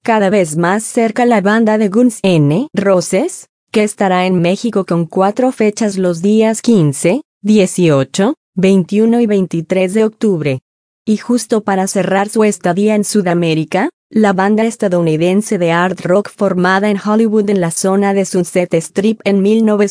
cada vez más cerca la banda de Guns N' Roses, que estará en México con 4 fechas los días 15, 18, 21 y 23 de octubre. Y justo para cerrar su estadía en Sudamérica, la banda estadounidense de art rock formada en Hollywood en la zona de Sunset Strip en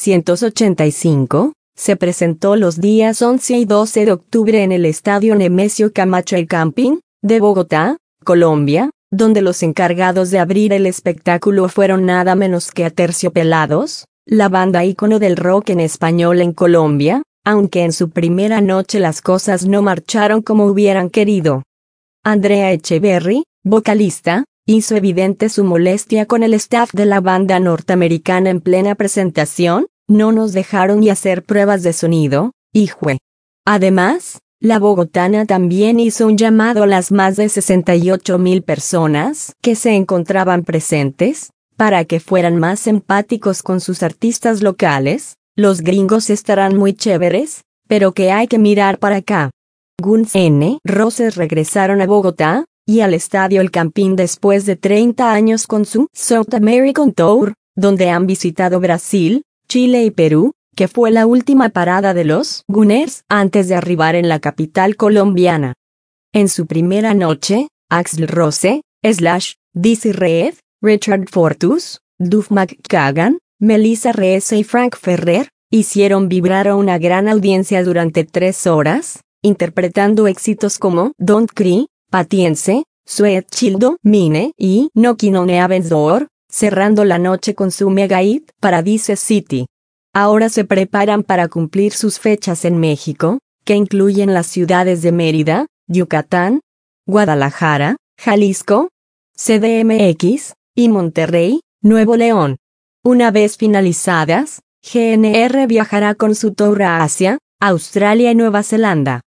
1985, se presentó los días 11 y 12 de octubre en el Estadio Nemesio Camacho El Camping, de Bogotá, Colombia, donde los encargados de abrir el espectáculo fueron nada menos que Aterciopelados, la banda ícono del rock en español en Colombia, aunque en su primera noche las cosas no marcharon como hubieran querido. Andrea Echeverry, vocalista, hizo evidente su molestia con el staff de la banda norteamericana en plena presentación: no nos dejaron ni hacer pruebas de sonido, hijue. Además, la bogotana también hizo un llamado a las más de 68,000 personas que se encontraban presentes, para que fueran más empáticos con sus artistas locales. Los gringos estarán muy chéveres, pero que hay que mirar para acá. Guns N' Roses regresaron a Bogotá y al Estadio El Campín después de 30 años con su South American Tour, donde han visitado Brasil, Chile y Perú, que fue la última parada de los Gunners antes de arribar en la capital colombiana. En su primera noche, Axl Rose, Slash, Dizzy Red, Richard Fortus, Duff McKagan, Melissa Reyes y Frank Ferrer hicieron vibrar a una gran audiencia durante 3 horas, interpretando éxitos como Don't Cry, Patience, Sweet Child Mine y Knockin' on Heaven's Door, cerrando la noche con su mega hit Paradise City. Ahora se preparan para cumplir sus fechas en México, que incluyen las ciudades de Mérida, Yucatán, Guadalajara, Jalisco, CDMX y Monterrey, Nuevo León. Una vez finalizadas, GNR viajará con su tour a Asia, Australia y Nueva Zelanda.